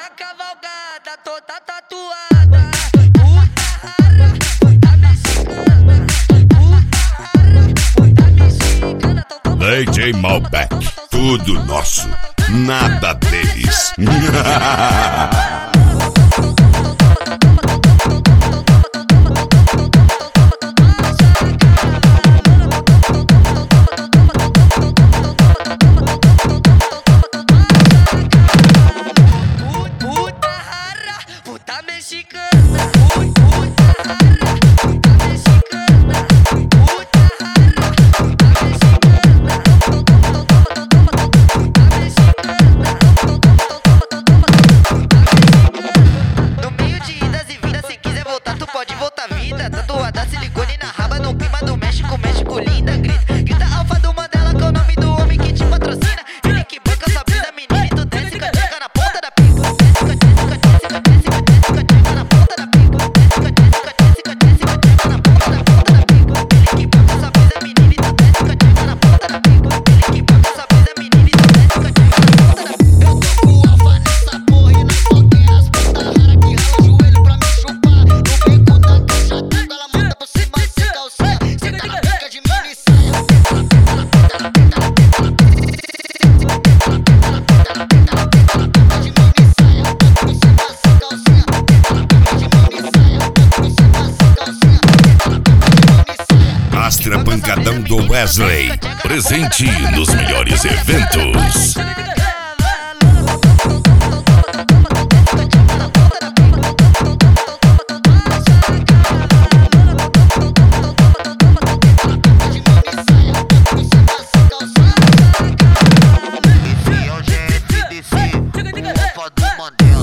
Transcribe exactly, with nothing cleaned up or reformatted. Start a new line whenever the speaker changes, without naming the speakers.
Na cavalgada toda tatuada, puta rara, puta mexicana, puta rara, puta mexicana.
D J Malbec, tudo nosso, nada deles.
Puta mexicana, puta rara, puta mexicana, puta rara, puta mexicana, puta mexicana, no meio de idas e vindas, se quiser voltar, tu pode voltar vida. Tatuada silicone na raba, no clima do México, México linda. Grita, grita alfa do Mandela, que é o nome do homem que te patrocina. Ele que banca sua brisa, menina, e tu desce, cateca na ponta da pica.
Astra Pancadão do Wesley, presente nos melhores eventos.
Esse é o G S D C, o Alfa do Mandela.